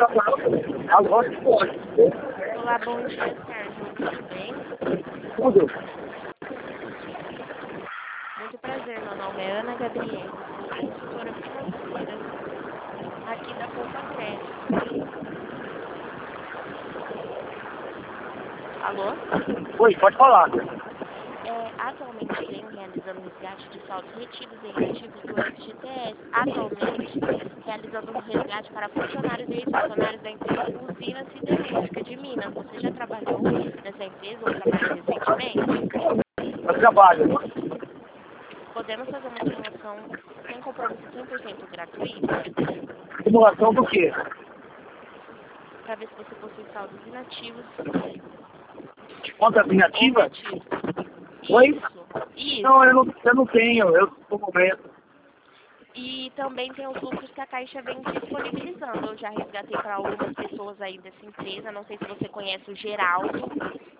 Alô, pode. Olá, bom dia, Sérgio. Tudo bem? Tudo. Muito prazer, meu nome é Ana Gabriela, sou consultora financeira aqui da Poupa Crédito. Alô? Oi, pode falar. Atualmente venho realizando resgate de saldos retidos em ativos do FGTS. Atualmente, realizando um resgate para funcionários e ex-funcionários da empresa Usina Siderúrgica de Minas. Você já trabalhou nessa empresa ou trabalha recentemente? Eu trabalho. Podemos fazer uma simulação sem compromisso 100% gratuito Simulação do quê? para ver se você possui saldos inativos Conta ou inativa? ativos. Oi? Isso. Não, eu não tenho. Eu no momento. E também tem os lucros que a Caixa vem disponibilizando. Eu já resgatei para algumas pessoas aí dessa empresa. Não sei se você conhece o Geraldo.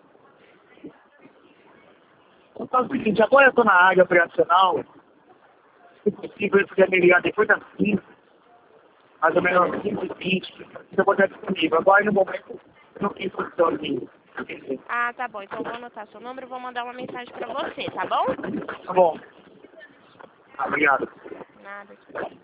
Eu faço o seguinte, agora eu estou na área operacional. Se possível, eu quiser me ligar depois das 15, mais ou menos às 15h20, se eu puder disponível. Agora, no momento, eu não tenho condição de atender. Ah, tá bom. Então eu vou anotar seu número e vou mandar uma mensagem para você, tá bom? Tá bom. Obrigado. Nada.